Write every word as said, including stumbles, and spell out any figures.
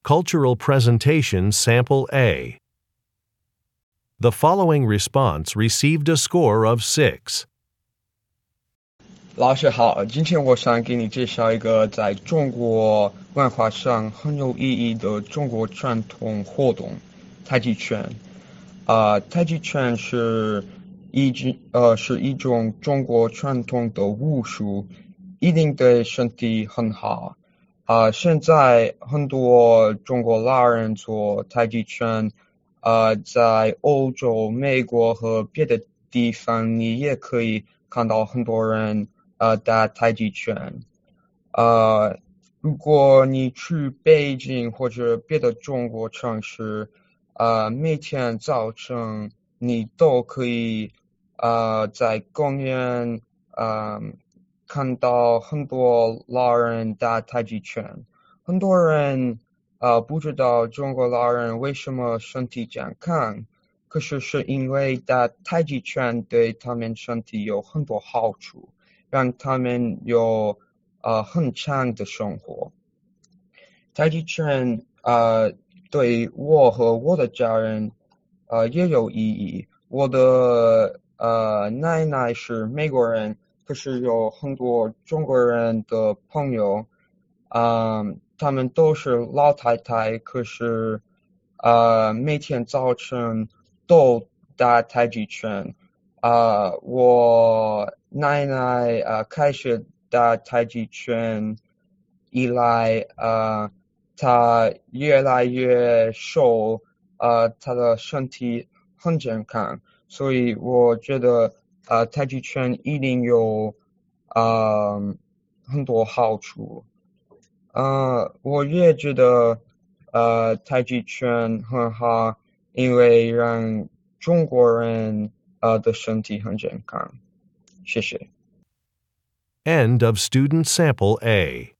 Cultural Presentation Sample A. The following response received a score of six. 老师好，今天我想给你介绍一个在中国文化上很有意义的中国传统活动——太极拳。呃，太极拳是一种呃是一种中国传统的武术，一定对身体很好。呃，现在很多中国老人做太极拳，呃，在欧洲、美国和别的地方，你也可以看到很多人呃打太极拳。呃，如果你去北京或者别的中国城市，呃，每天早晨你都可以呃在公园呃看到很多老人打太极拳。很多人呃不知道中国老人为什么身体健康，可是是因为打太极拳对他们身体有很多好处，让他们有呃很长的生活。太极拳呃对我和我的家人呃也有意义。我的呃奶奶是美国人，可是有很多中国人的朋友，嗯，他们都是老太太，可是呃每天早晨都打太极拳。呃，我奶奶呃开始打太极拳以来，呃，她越来越瘦，呃，她的身体很健康，所以我觉得呃太极拳一定有呃很多好处。呃，我也觉得呃太极拳很好，因为让中国人呃的身体很健康。谢谢。 End of Student Sample A.